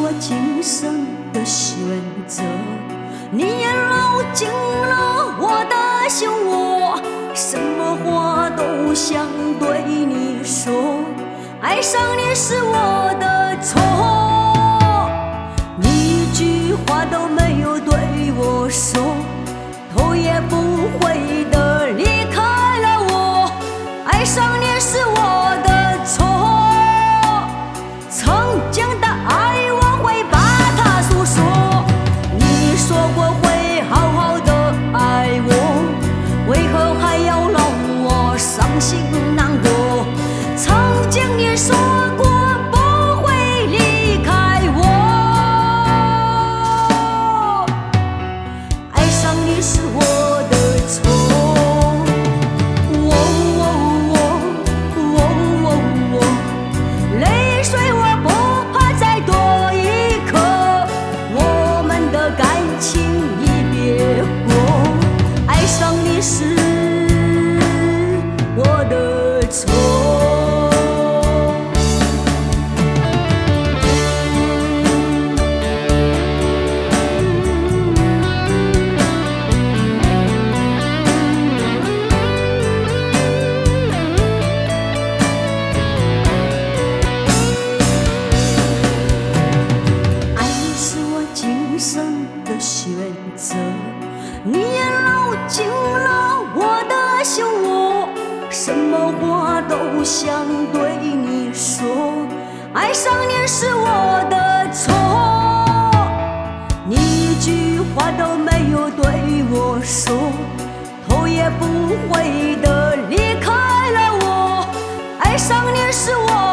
我今生的选择，你也牢进了我的心窝，什么话都想对你说，爱上你是我的错，你一句话都没有对我说，头也不回地离开了我，爱上你是我的错，曾经的爱我会把它诉说，你说过会好好的爱我，为何还要让我伤心难过，曾经你说过不会离开我，爱上你是我的错，泪水我不怕再多一颗，我们的感情已别过，爱上你是我的错。选择，你也牢进了我的心窝，什么话都想对你说，爱上你是我的错，你一句话都没有对我说，头也不回地离开了我，爱上你是我